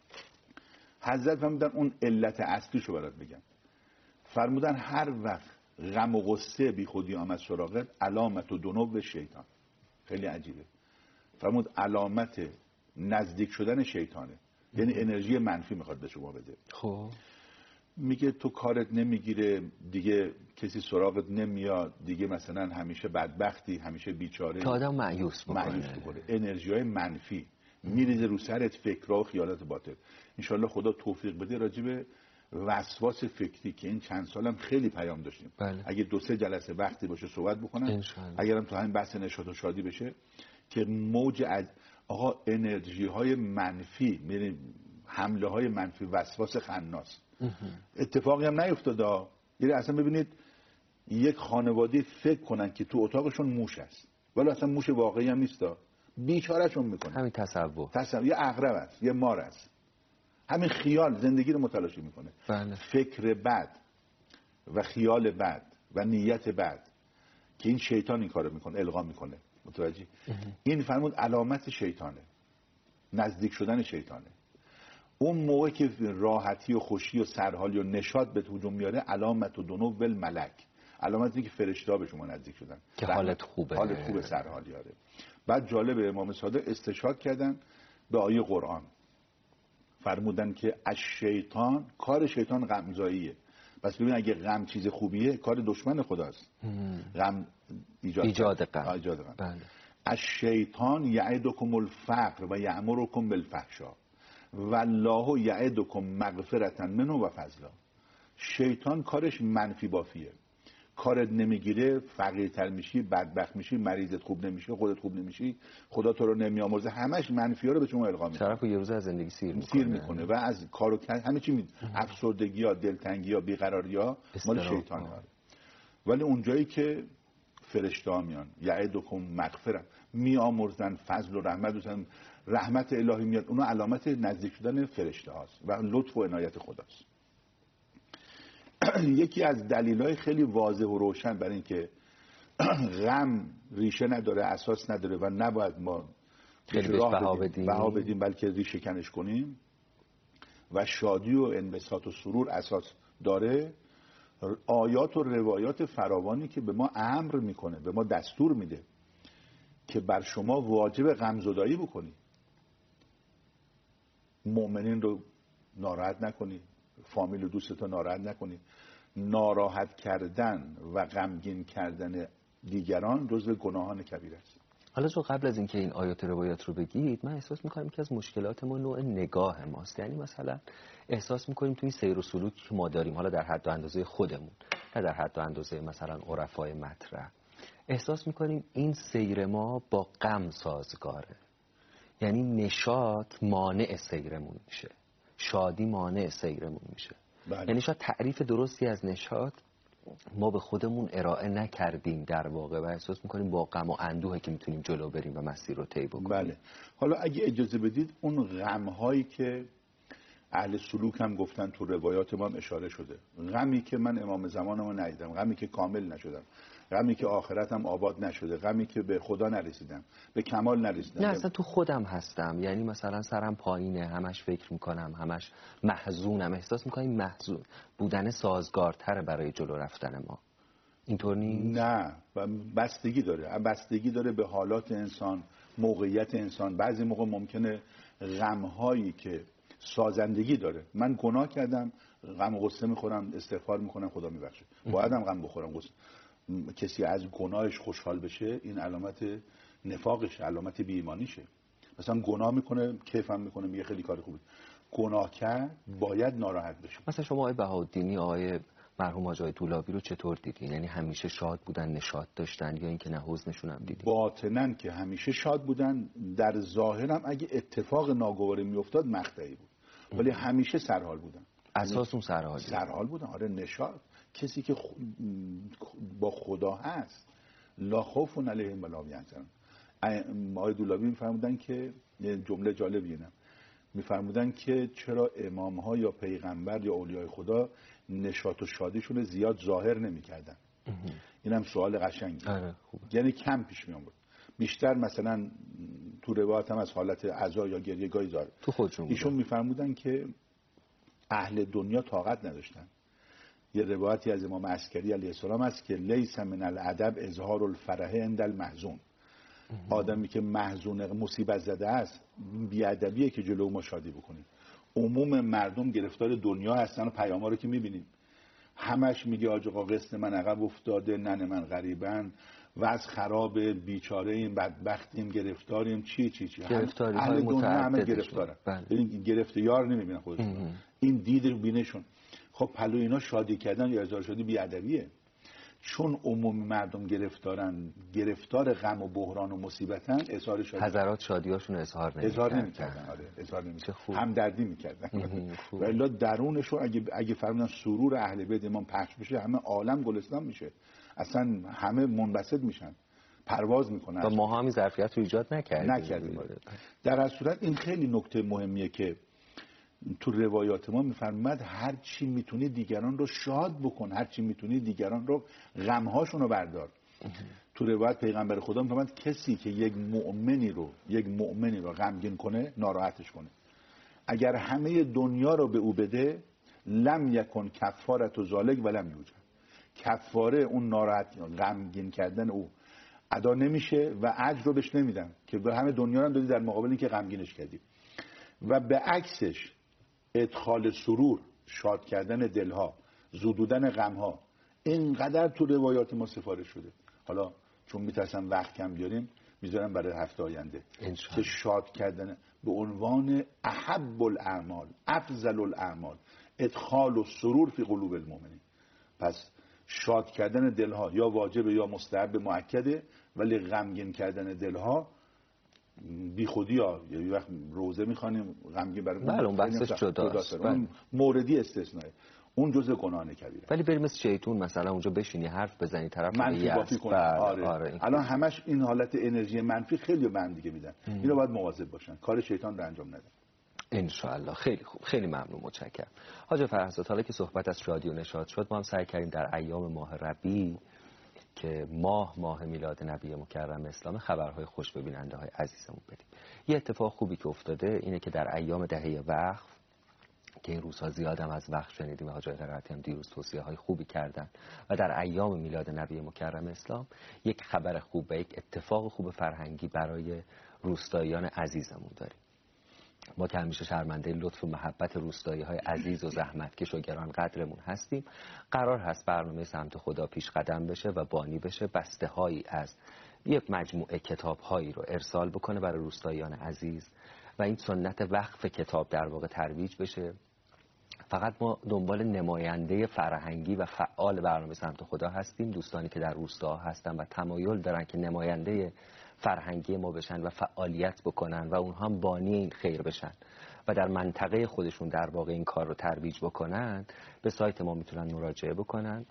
Speaker 3: حضرت فرمودن اون علت اصلیشو برات بگم. فرمودن هر وقت غم و غصه بی خودی آمد سراغت، علامت و دنو شیطان. خیلی عجیبه. فرمود علامت نزدیک شدن شیطانه، یعنی انرژی منفی میخواد به شما بده.
Speaker 2: خب
Speaker 3: میگه تو کارت نمیگیره دیگه، کسی سراغت نمیاد دیگه، مثلا همیشه بدبختی، همیشه بیچاره،
Speaker 2: که آدم مایوس بکنه.
Speaker 3: مایوس بکنه. انرژی‌های منفی میریزه رو سرت، فکرها و خیالات باطل. انشالله خدا توفیق بده راجب وسواس فکری که این چند سالم خیلی پیام داشتیم.
Speaker 2: بله.
Speaker 3: اگه دو سه جلسه وقتی باشه صحبت بکنم، اگرم تو همین بحث نشاط و شادی بشه که موج از آقا انرژی های منفی، میریم حمله های منفی، وسواس خناس. اتفاقی هم نیفتاده. یعنی اصلا ببینید یک خانواده فکر کنن که تو اتاقشون موش هست ولی اصلا موش واقعی هم نیستا، بیچارهشون میکنه.
Speaker 2: همین تصور
Speaker 3: تصور یه عقرب است، یه مار است. همین خیال زندگی رو متلاشی میکنه.
Speaker 2: بله.
Speaker 3: فکر بد و خیال بد و نیت بد که این شیطان این کارو میکنه، القا میکنه. متوجه؟ این فرمود علامت شیطانه، نزدیک شدن شیطانه. اون موقع که راحتی و خوشی و سرحالی و نشاط به هجوم میاره، علامت و دنو ول ملک، علامتی که فرشته‌ها به شما نزدیک شدن
Speaker 2: که حالت خوبه،
Speaker 3: حالت خوبه، سرحالی آره. بعد جالبه امام صادق استشهاد کردن به آیه قرآن، فرمودن که از شیطان، کار شیطان غمزاییه. پس ببین اگه غم چیز خوبیه، کار دشمن خداست. غم ایجاد,
Speaker 2: ایجاد غم.
Speaker 3: ایجاد غم.
Speaker 2: بله.
Speaker 3: از شیطان یعدکم الفقر و یأمرکم بالفحشاء والله یعدکم مغفرة منه و فضلا. شیطان کارش منفی بافیه، کارت نمیگیره، فقیرتر میشی، بدبخت میشی، مریضت خوب نمیشه، خودت خوب نمیشی، خدا تو رو نمیامرزه، همش منفی ها رو به شما القا میکنه.
Speaker 2: طرفو یه روز از زندگی سیر میکنه,
Speaker 3: سیر میکنه و از کارو همه چی می... افسردگی ها، دلتنگی ها، بیقراری ها مال شیطان ها. ولی اونجایی که فرشته ها میان یعدکم مغفرت، میامرزن فضل و رحمت، دوستان رحمت الهی میاد، اونها علامت نزدیک شدن فرشته هاست و لطف و عنایت خداست. یکی از دلایل خیلی واضح و روشن برای اینکه غم ریشه نداره، اساس نداره و نباید ما
Speaker 2: خیلی
Speaker 3: راه
Speaker 2: بها
Speaker 3: بدیم. بها بدیم بلکه ریشه کنش کنیم و شادی و انبساط و سرور اساس داره، آیات و روایات فراوانی که به ما امر میکنه، به ما دستور میده که بر شما واجب غمزدایی بکنی، مؤمنین رو ناراحت نکنی، فامیل و دوستتو ناراحت نکنی. ناراحت کردن و غمگین کردن دیگران جزو گناهان کبیره است.
Speaker 2: حالا جو قبل از اینکه این آیات روایات رو بگید، من احساس میکنم که از مشکلات ما نوع نگاه ماست. یعنی مثلا احساس میکنیم توی سیر و سلوکی که ما داریم، حالا در حد و اندازه خودمون، نه در حد و اندازه مثلا عرفای مطرح، احساس میکنیم این سیر ما با غم سازگاره. یعنی نشاط مانع سیرمون میشه، شادی مانع سیرمون میشه.
Speaker 3: بله.
Speaker 2: یعنی شاید تعریف درستی از نشاط ما به خودمون ارائه نکردیم در واقع و احساس میکنیم با غم و اندوهی که میتونیم جلو بریم و مسیر رو طی بکنیم.
Speaker 3: بله. حالا اگه اجازه بدید اون غم هایی که اهل سلوک هم گفتن تو روایات ما هم اشاره شده، غمی که من امام زمانمو ندیدم، غمی که کامل نشدم، غمی که آخرتم آباد نشده، غمی که به خدا نرسیدم، به کمال نرسیدم.
Speaker 2: نه اصلا تو خودم هستم، یعنی مثلا سرم پایینه، همش فکر میکنم، همش محزونم، احساس میکنم محزون بودن سازگارتره برای جلو رفتن ما. اینطور نیست؟
Speaker 3: نه، بستگی داره، بستگی داره به حالات انسان، موقعیت انسان. بعضی موقع ممکنه غم‌هایی که سازندگی داره، من گناه کردم، غم و غصه میخورم، استغفار میکنم، خدا میبخشه، بایدم غم بخورم، غصه، کسی از گناهش خوشحال بشه این علامت نفاقشه، علامت بی ایمانیشه. مثلا گناه میکنه کیفم میکنه میگه خیلی کار خوبه، گناه کرد باید ناراحت بشه.
Speaker 2: مثلا شما آقای بهاءالدینی آقای مرحوم حاج دولابی رو چطور دیدین؟ یعنی همیشه شاد بودن، نشاط داشتن، یا اینکه نه حزنشون هم دیدین؟
Speaker 3: باطنن که همیشه شاد بودن، در ظاهرم اگه اتفاق ناگواری میافتاد مقطعی بود، ولی همیشه سرحال بودن.
Speaker 2: اساس اون سرحال
Speaker 3: سرحال بودن. آره نشاط. کسی که خ... با خدا هست لا خوف علیهم ولا هم یحزنون. آقای دولابی میفرمودن که جمله جالبی اینه، میفرمودن که چرا امام ها یا پیغمبر یا اولیای خدا نشاط و شادیشون زیاد ظاهر نمیکردن؟ اینم سوال قشنگی.
Speaker 2: آره
Speaker 3: یعنی کم پیش می آورد، بیشتر مثلا تو روایت هم از حالت عزا یا گریه‌گاهی ظاهر.
Speaker 2: تو خودشون
Speaker 3: ایشون میفرمودن که اهل دنیا طاقت نداشتن. یه روایتی از امام عسکری علیه السلام است که لیس من الادب اظهار الفرح عند المحزون. آدمی که محزون مصیبت زده است بی‌ادبیه که جلو ما شادی بکنیم. عموم مردم گرفتار دنیا هستن و پیام‌ها رو که می‌بینیم همش میگه آج آقا قسط من عقب افتاده، نن من غریبن، وضع خراب، بیچاره ایم، بدبختیم، گرفتاریم، چی چی چی.
Speaker 2: گرفتاری
Speaker 3: اهل دنیا همه گرفتارن.
Speaker 2: بله.
Speaker 3: گرفته یار نمیبینن خودشون. این دید رو بینشون. خب پلو اینا شادی کردن یا اظهار شادی بی‌ادبیه. چون عموم مردم گرفتارن، گرفتار غم و بحران و مصیبتن، اظهار شادی
Speaker 2: حضرات شادیاشون اظهار نمی‌کردن.
Speaker 3: اظهار نمی‌کردن. آره اظهار نمی‌کردن. همدردی می‌کردن. والا درونشون اگه اگه فرمودن سرور اهل بیت امام پخش بشه همه عالم گلستان میشه. اصلا همه منبسط میشن. پرواز میکنن.
Speaker 2: و ما همین ظرفیت رو ایجاد نکردیم.
Speaker 3: نکردیم. در اصل صورت این خیلی نکته مهمیه که تو روایات ما میفرماد هر چی میتونی دیگران رو شاد بکن، هر چی میتونی دیگران رو غمهاشون رو بردار. تو روایت پیغمبر خدا میفرماد کسی که یک مؤمنی رو یک مؤمنی رو غمگین کنه ناراحتش کنه، اگر همه دنیا رو به او بده لم یکن کفارت و ذالک ولم یوجد، کفاره اون ناراحت غمگین کردن او ادا نمیشه و اجر رو بهش نمیدن که به همه دنیا رو دادی در مقابل اینکه غمگینش کردی. و به عکسش ادخال سرور، شاد کردن دلها، زدودن غمها، اینقدر تو روایات ما سفارش شده. حالا چون میترسم وقت کم بیاریم میذارم برای هفته آینده که شاد کردن به عنوان احب الاعمال، افضل الاعمال، ادخال و سرور فی قلوب المؤمنین. پس شاد کردن دلها یا واجب یا مستحب مؤکده، ولی غمگین کردن دلها بی خودی ها. یه وقت روزه میخوانیم غمگین برای
Speaker 2: بله اون بحثش جداست،
Speaker 3: اون موردی استثنایی، اون جزء گناهان کبیره.
Speaker 2: ولی بریم مثل شیطون مثلا اونجا بشینی حرف بزنی طرف
Speaker 3: منفی بافی کنی. آره. آره. الان همش این حالت انرژی منفی خیلی به هم دیگه میدن. اینو باید مواظب باشن کار شیطان رو انجام ندن.
Speaker 2: ان شاء الله. خیلی خوب، خیلی ممنون، متشکرم. حاج فرهزاد، حالا که صحبت از شادی و نشاط شد، ما هم سعی کردیم در ایام ماه ربیع که ماه ماه میلاد نبی مکرم اسلام خبرهای خوش به بیننده های عزیزمون بدیم. یه اتفاق خوبی که افتاده اینه که در ایام دهه وقف که این روزها زیاد هم از وقت شنیدیم، حاج قرائتی هم دیروز توصیه های خوبی کردن، و در ایام میلاد نبی مکرم اسلام یک خبر خوب و یک اتفاق خوب فرهنگی برای روستاییان عزیزمون داریم. ما که همیشه شرمنده لطف و محبت روستایی های عزیز و زحمتکش و گران قدرمون هستیم، قرار هست برنامه سمت خدا پیش قدم بشه و بانی بشه، بسته هایی از یک مجموعه کتاب هایی رو ارسال بکنه برای روستاییان عزیز و این سنت وقف کتاب در واقع ترویج بشه. فقط ما دنبال نماینده فرهنگی و فعال برنامه سمت خدا هستیم، دوستانی که در روستا هستن و تمایل دارن که نماینده فرهنگی ما بشن و فعالیت بکنن و اونها هم بانی این خیر بشن و در منطقه خودشون در واقع این کار رو ترویج بکنن، به سایت ما میتونن مراجعه بکنن،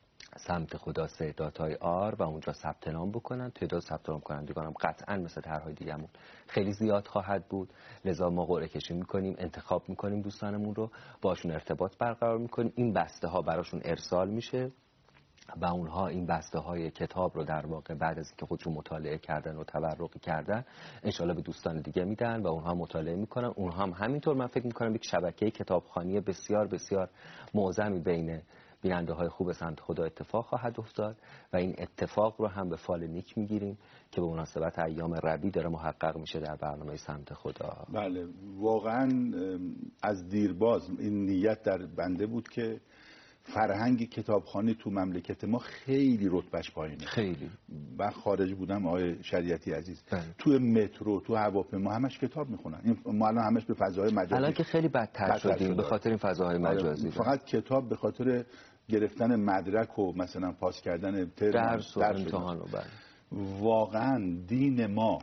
Speaker 2: سمت خدا سه داتای آر، و اونجا ثبت نام بکنن. تعداد ثبت نام کنندگان هم قطعا مثل طرح‌های دیگه‌مون خیلی زیاد خواهد بود، لذا ما قرعه کشی میکنیم، انتخاب میکنیم دوستانمون رو، باشون ارتباط برقرار میکنیم، این بسته ها براشون ارسال میشه و اونها این بسته های کتاب رو در واقع بعد از اینکه خودشون مطالعه کردن و تبرکی کردن انشالله به دوستان دیگه میدن و اونها مطالعه میکنن. اونها هم همینطور، من فکر میکنم یک شبکه کتابخوانی بسیار بسیار معظمی بین بیننده های خوب سمت خدا اتفاق خواهد افتاد و این اتفاق رو هم به فال نیک میگیریم که به مناسبت ایام ربیع داره محقق میشه در برنامه سمت خدا.
Speaker 3: بله واقعا از دیرباز این نیت در بنده بود که فرهنگ کتابخوانی تو مملکت ما خیلی رتبهش پایینه.
Speaker 2: خیلی.
Speaker 3: من خارج بودم آقای شریعتی عزیز،
Speaker 2: بله.
Speaker 3: تو مترو، تو هواپیما همش کتاب میخونن. این ما الان همش به فضاهای مجازی،
Speaker 2: الان که خیلی بدتر شدیم به خاطر این فضاهای مجازی.
Speaker 3: فقط کتاب به خاطر گرفتن مدرک و مثلا پاس کردن ترم
Speaker 2: درس و امتحان و بعد.
Speaker 3: واقعا دین ما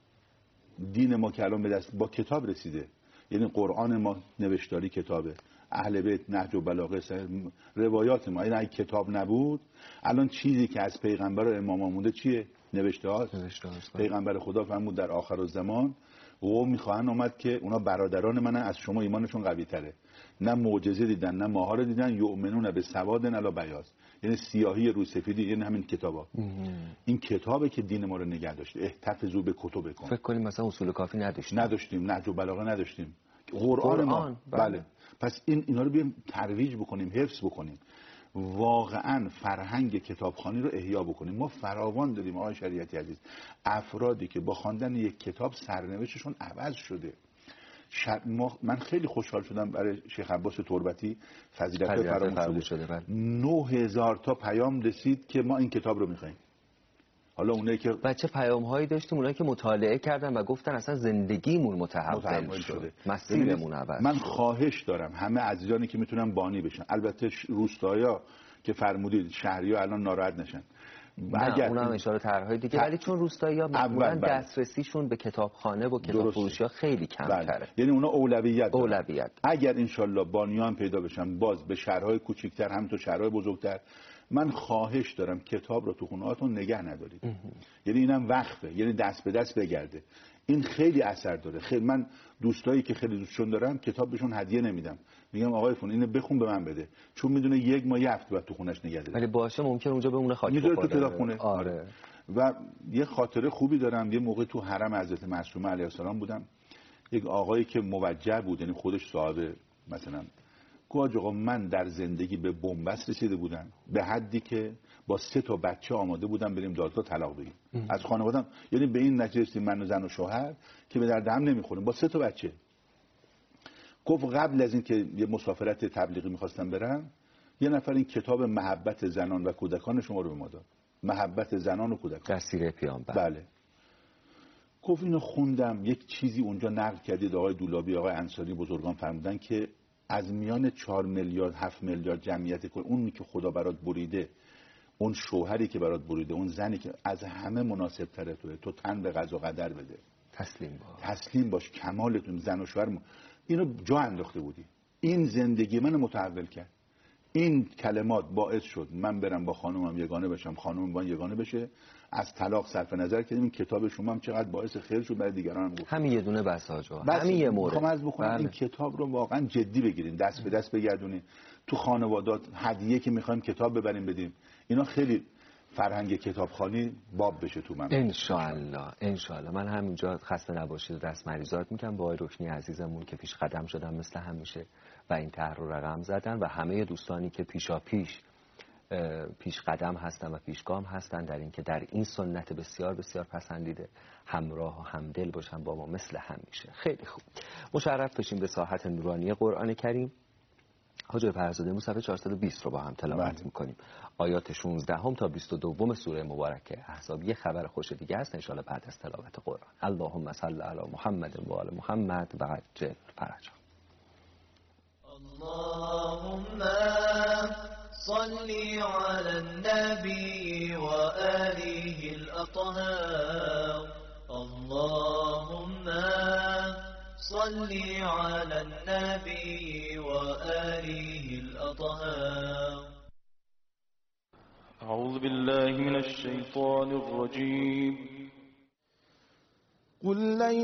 Speaker 3: دین ما که الان به دست با کتاب رسیده، یعنی قرآن ما نوشتاری کتابه، اهل بیت نهج و بلاغه روایات ما، این اگه کتاب نبود الان چیزی که از پیغمبر و امام مونده چیه؟ نوشته هاست. پیغمبر خدا فرمود در آخر الزمان قوم میخواهن اومد که اونا برادران منن، از شما ایمانشون قوی تره، نه معجزه دیدن نه ماهار دیدن، یؤمنون به سواد علی بیاض، یعنی سیاهی رو سفیدی، یعنی همین کتابا. این کتابه که دین ما رو نگه داشته. احتفظوا به کتبکم.
Speaker 2: فکر کنیم مثلا اصول کافی نداشتیم
Speaker 3: نداشتیم نهج و بلاغه نداشتیم، قرآن, قرآن ما بله. بله پس این اینا رو بیام ترویج بکنیم، حفظ بکنیم، واقعا فرهنگ کتابخوانی رو احیا بکنیم. ما فراوان داریم آقای شریعتی عزیز افرادی که با خواندن یک کتاب سرنوشتشون عوض شده. من خیلی خوشحال شدم برای شیخ عباس تربتی فضیلت فراموش شده, شده. نه هزار تا پیام رسید که ما این کتاب رو میخوایم. حالا اونایی که
Speaker 2: بچه پیام هایی داشتیم، اونایی که مطالعه کردن و گفتن اصلا زندگیمون متحول شده، مسیرمون عوض.
Speaker 3: من خواهش دارم همه عزیزانی که میتونن بانی بشن، البته روستایا که فرمودید شهریا الان ناراحت نشن،
Speaker 2: اگر اونم اشاره طرحهای دیگه، ولی چون روستایی‌ها معمولاً دسترسیشون به کتابخانه و کتاب فروشی‌ها خیلی کمتره،
Speaker 3: یعنی اونا اولویت
Speaker 2: اولویت
Speaker 3: اگر انشالله بانیان پیدا بشن باز به شهرهای کوچیک‌تر هم تو شهرهای بزرگتر، من خواهش دارم کتاب رو تو خونه‌هاتون نگه ندارید. یعنی اینم وقفه، یعنی دست به دست بگرده. این خیلی اثر داره. خیلی من دوستایی که خیلی دوستشون دارم کتاب بهشون هدیه نمیدم، میگم آقای فون اینو بخون به من بده، چون میدونه یک ماه یه هفته بعد تو خونش نگه داره.
Speaker 2: ولی باشه ممکن اونجا بمونه خاک
Speaker 3: بخوره، میذاره تو کتابخونه.
Speaker 2: آره.
Speaker 3: و یه خاطره خوبی دارم، یه موقع تو حرم حضرت معصومه علیه السلام بودم، یک آقایی که موجه بود، یعنی خودش صاحب مثلا گفت آقا من در زندگی به بنبست رسیده بودم به حدی که با سه تا بچه آماده بودم بریم دادگاه طلاق بگیریم از خانواده‌ام، یعنی به این نتیجه رسیدیم من و زن و شوهر که به درد هم نمیخوریم با سه تا بچه. گفت قبل از این که یه مسافرت تبلیغی میخواستم برم، یه نفر این کتاب محبت زنان و کودکان شما رو به ما داد، محبت زنان و کودکان
Speaker 2: در سیره پیامبر.
Speaker 3: بله. گفت اینو خوندم، یک چیزی اونجا نقل کردید آقای دولابی، آقای انصاری بزرگان فرمودن که از میان چهار میلیارد هفت میلیارد جمعیت کل، اونی که خدا برات بریده، اون شوهری که برات بریده، اون زنی که از همه مناسب تره توه، تو تن به قضا قدر بده،
Speaker 2: تسلیم باش،
Speaker 3: تسلیم باش، کمالتون زن و شوهر. اینو جا انداخته بودی، این زندگی من متحول کرد. این کلمات باعث شد من برم با خانومم یگانه بشم، خانومم با یگانه بشه، از طلاق صرف نظر کردیم. این کتاب شما هم چقدر باعث خیر شد برای دیگران. هم
Speaker 2: همین یه دونه بس آجا، همین یه مورد.
Speaker 3: میخوام از بکنم این کتاب رو واقعا جدی بگیرین، دست به دست بگردونین تو خانوادات، هدیه که میخوایم کتاب ببریم بدیم. اینا خیلی فرهنگ کتابخوانی باب بشه تو من.
Speaker 2: ان شاء الله ان شاء الله. من همینجا خسته نباشید دست مریضات میگم با آقای رکنی عزیزمون که پیش قدم شدن مثل همیشه و این طرح رو رقم زدن، و همه دوستانی که پیشا پیش پیش قدم هستن و پیشگام هستن در این که در این سنت بسیار بسیار پسندیده همراه و همدل باشن با ما مثل همیشه. خیلی خوب، مشرف بشیم به ساحت نورانی قرآن کریم. حاج فرزاده امروز صفحه چهارصد و بیست رو با هم تلاوت میکنیم، آیات شانزده هم تا بیست و دو سوره مبارکه احزاب. یه خبر خوش دیگه هست ان شاء الله بعد از تلاوت قرآن. اللهم صل علی محمد و آل محمد و عجل فرجهم.
Speaker 4: اللهم صل على النبي وآله الأطهار. اللهم صل على النبي وآله الأطهار.
Speaker 5: أعوذ بالله من الشيطان الرجيم.
Speaker 6: قل لن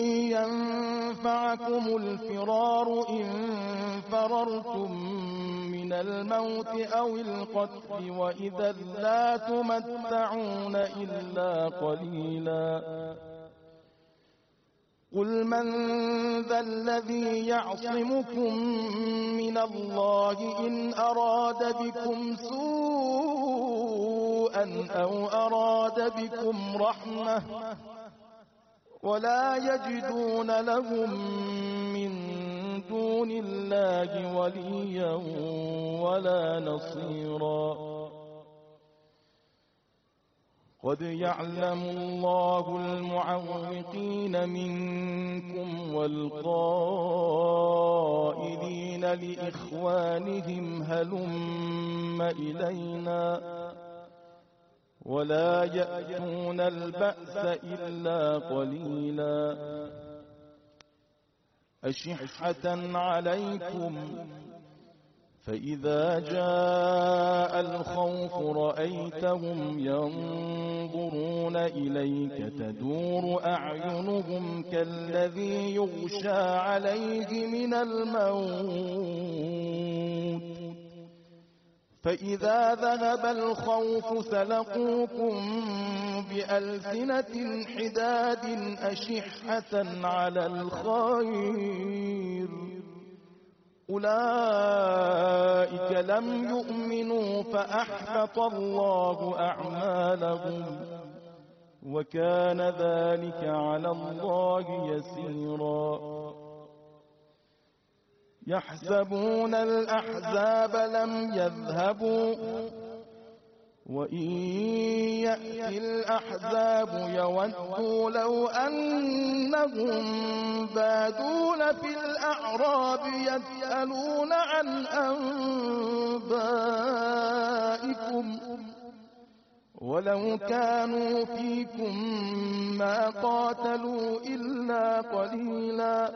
Speaker 6: ينفعكم الفرار إن فررتم من الموت أو القتل وإذا لا تمتعون إلا قليلا. قل من ذا الذي يعصمكم من الله إن أراد بكم سوءا أو أراد بكم رحمة ولا يجدون لهم من دون الله وليا ولا نصيرا قد يعلم الله المعوقين منكم والقائلين لإخوانهم هلم إلينا ولا يأتون البأس إلا قليلا أشحة عليكم فإذا جاء الخوف رأيتهم ينظرون إليك تدور أعينهم كالذي يغشى عليه من الموت فإذا ذهب الخوف سلقوكم بألسنة حداد أشحة على الخير أولئك لم يؤمنوا فأحبط الله أعمالهم وكان ذلك على الله يسيرا يحسبون الأحزاب لم يذهبوا وإن يأتي الأحزاب يودوا لو أنهم بادون في الأعراب يسألون عن أنبائكم ولو كانوا فيكم ما قاتلوا إلا قليلا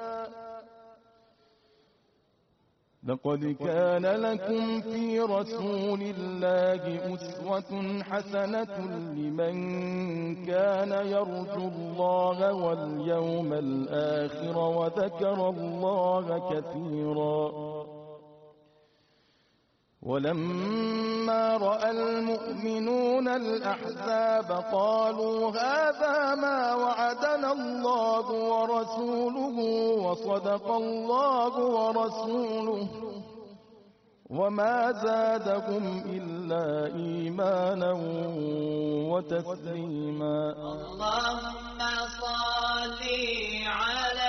Speaker 6: لقد كان لكم في رسول الله أسوة حسنة لمن كان يرجو الله واليوم الآخر وذكر الله كثيرا ولما رأى المؤمنون الأحزاب قالوا هذا ما وعدنا الله ورسوله وصدق الله ورسوله وما زادهم إلا إيمانا وتسليما
Speaker 4: اللهم صل على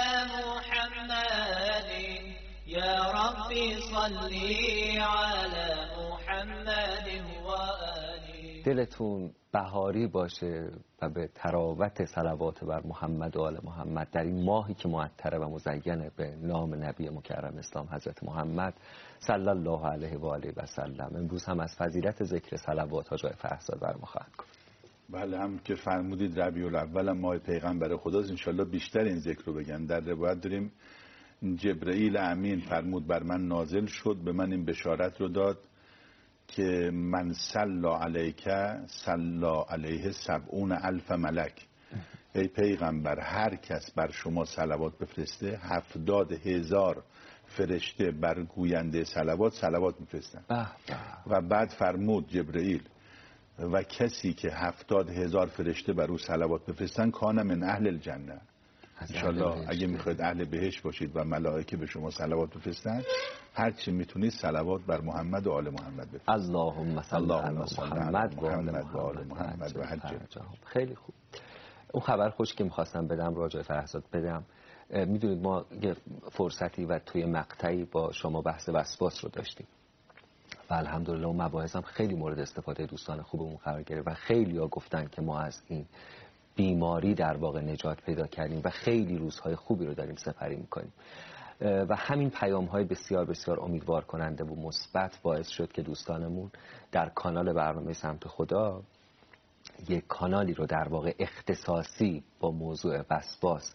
Speaker 4: محمد يا ربي صل على محمد و آله.
Speaker 2: دلتون بهاری باشه و به تراوت صلوات بر محمد و آل محمد در این ماهی که معطره و مزینه به نام نبی مکرم اسلام حضرت محمد صلی الله علیه و آله و سلم. امروز هم از فضیلت ذکر صلوات ها جای فرزاد بر ما خواهد گفت.
Speaker 3: بله، هم که فرمودید ربیع الاول ماه پیغمبر خداست، انشالله بیشتر این ذکر رو بگن. در روایت داریم جبرئیل امین فرمود بر من نازل شد، به من این بشارت رو داد که من صلی علیک صلی علیه سبعون الف ملک. ای پیغمبر هر کس بر شما صلوات بفرسته هفتاد هزار فرشته بر گوینده صلوات صلوات میفرستن. و بعد فرمود جبرئیل و کسی که هفتاد هزار فرشته بر او صلوات بفرستن کان من اهل الجنه. انشالله اگه میخواید اهل بهشت باشید و ملائکه به شما صلوات بفرستن، هر چی میتونید صلوات بر محمد و آل محمد بفرستید.
Speaker 2: اللهم صل علی محمد و آل محمد و حج. خیلی خوب. اون خبر خوش که میخواستم بدم راجع فرزاد بدم، میدونید ما یه فرصتی و توی مقطعی با شما بحث وسواس رو داشتیم و الحمدلله اون مباحث هم خیلی مورد استفاده دوستان خوبمون قرار گرفت و خیلی ها گفتن که ما از این بیماری در واقع نجات پیدا کردیم و خیلی روزهای خوبی رو داریم سپری میکنیم و همین پیام های بسیار بسیار امیدوار کننده و مثبت باعث شد که دوستانمون در کانال برنامه سمت خدا یک کانالی رو در واقع اختصاصی با موضوع وسواس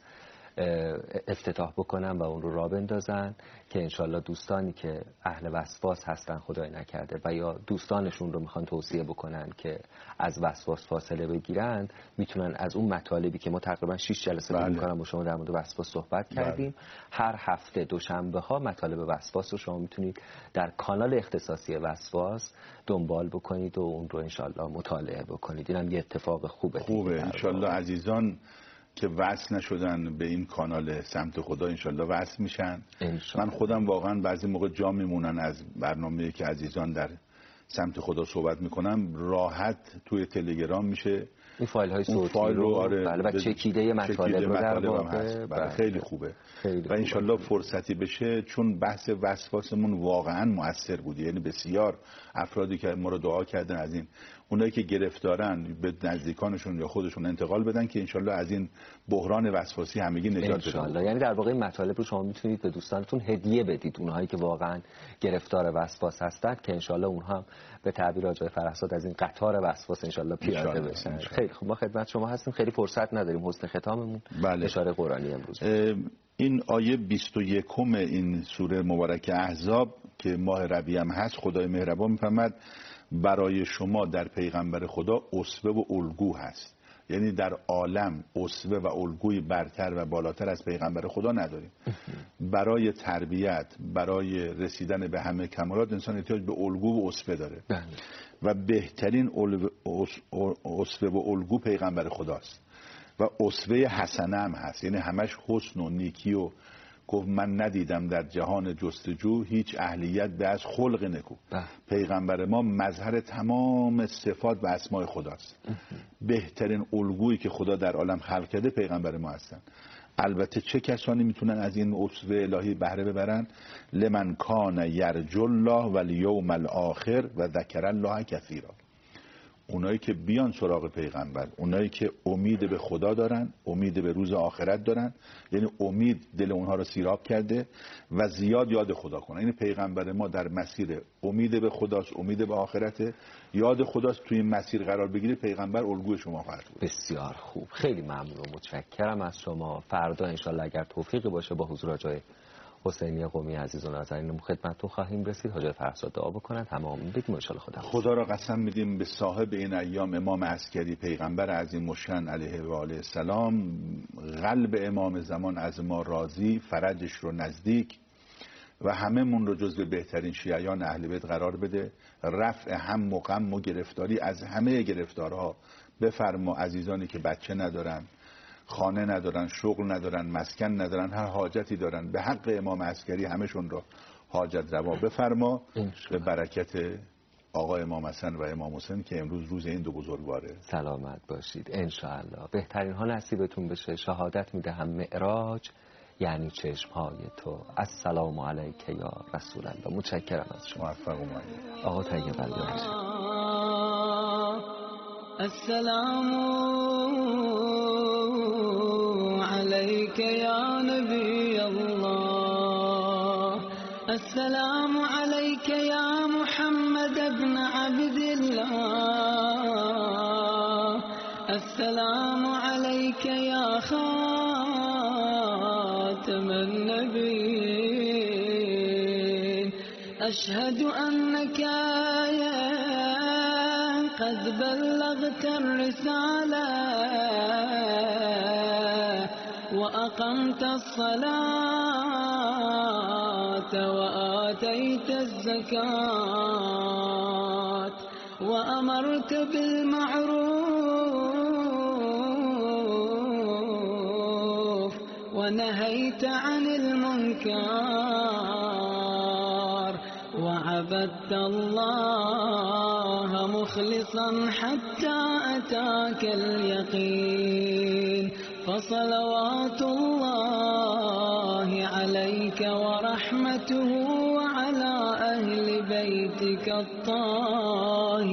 Speaker 2: افتتاح بکنن و اون رو راه بندازن که انشالله دوستانی که اهل وسواس هستن خدای نکرده و یا دوستانشون رو میخوان توصیه بکنن که از وسواس فاصله بگیرن، میتونن از اون مطالبی که ما تقریبا شش جلسه بله. میکنم با شما در مورد وسواس صحبت کردیم بله. هر هفته دوشنبه ها مطالب وسواس رو شما میتونید در کانال اختصاصی وسواس دنبال بکنید و اون رو انشالله مطالعه بکنید. اینم یه اتفاق خوبه
Speaker 3: خوبه انشالله. عزیزان که وصل نشدن به این کانال سمت خدا انشالله وصل میشن. من خودم واقعا بعضی موقع جا میمونن از برنامه‌ای که عزیزان در سمت خدا صحبت میکنم، راحت توی تلگرام میشه
Speaker 2: این فایل های صوتی
Speaker 3: فایل رو آره
Speaker 2: بله و چکیده مطالب رو در واقع
Speaker 3: بله خیلی خوبه
Speaker 2: خیلی
Speaker 3: و انشالله فرصتی بشه، چون بحث وسواسمون واقعا مؤثر بود. یعنی بسیار افرادی که ما رو دعا کردن از این، اونایی که گرفتارن به نزدیکانشون یا خودشون انتقال بدن که انشالله از این بحران وسواسی همگی نجات
Speaker 2: بدن. یعنی در واقع این مطالب رو شما میتونید به دوستانتون هدیه بدید، اونهایی که واقعا گرفتار وسواس هستن، که انشالله اونها هم به تعبیر آقای فرهزاد از این قطار وسواس انشالله پیاده بشن. انشالله. خیلی خب، ما خدمت شما هستیم، خیلی فرصت نداریم، حسن ختاممون
Speaker 3: بله.
Speaker 2: اشاره قرآنی امروز.
Speaker 3: این آیه بیست و یکم این سوره مبارکه احزاب که ماه ربیع هم هست، خدای مهربان میفرماد برای شما در پیغمبر خدا اسوه و الگو هست. یعنی در عالم اسوه و الگوی برتر و بالاتر از پیغمبر خدا نداریم. برای تربیت، برای رسیدن به همه کمالات انسان احتیاج به الگو و اسوه داره و بهترین اسوه و الگو پیغمبر خداست و اسوه حسنه هم هست. یعنی همش حسن و نیکی و گفت من ندیدم در جهان جستجو هیچ اهلیت به از خلق نکو. پیغمبر ما مظهر تمام صفات و اسماء خداست. بهترین الگویی که خدا در عالم خلق کرده پیغمبر ما هستن. البته چه کسانی میتونن از این اسوه الهی بهره ببرن؟ لمن کان یرجو الله والیوم الاخر و ذکر الله کثیرا. اونایی که بیان سراغ پیغمبر، اونایی که امید به خدا دارن، امید به روز آخرت دارن، یعنی امید دل اونها رو سیراب کرده و زیاد یاد خدا کنن. یعنی پیغمبر ما در مسیر امید به خداست، امید به آخرت، یاد خداست. توی این مسیر قرار بگیره پیغمبر الگوی شما خواهد بود.
Speaker 2: بسیار خوب، خیلی ممنون و متشکرم از شما. فردا انشالله اگر توفیقی باشه با حضور آقای حسینی قمی عزیز و نازنین خدمتتون خواهیم رسید. حاج فرهزاد دعا بکنن تمام بگیم ان شاء الله. خدا
Speaker 3: خدا را قسم میدیم به صاحب این ایام امام عسکری پیغمبر عظیم الشأن علیه و آله السلام، قلب امام زمان از ما راضی، فرجش رو نزدیک و همه من رو جزو بهترین شیعیان اهل بیت قرار بده. رفع هم و غم و گرفتاری از همه گرفتارها بفرما. عزیزانی که بچه ندارن، خانه ندارن، شغل ندارن، مسکن ندارن، هر حاجتی دارن، به حق امام عسکری همشون رو حاجت روا بفرما. به برکت آقا امام حسن و امام حسین که امروز روز این دو بزرگواره.
Speaker 2: سلامت باشید انشاءالله. بهترین ها نصیبتون بشه. شهادت میدهم معراج یعنی چشمهای تو. السلام علیک یا رسول الله. متشکرم از شما.
Speaker 3: موفق و مایه.
Speaker 2: آقا طیب علیه.
Speaker 7: السلام عليك يا نبي الله. السلام عليك يا محمد ابن عبد الله. السلام عليك يا خاتم النبيين. أشهد أنك قد بلغت الرسالة وأقمت الصلاة وآتيت الزكاة وأمرت بالمعروف ونهيت عن المنكر وعبدت الله مخلصا حتى أتاك اليقين. فصلوات الله عليك ورحمته وعلى أهل بيتك الطاهرين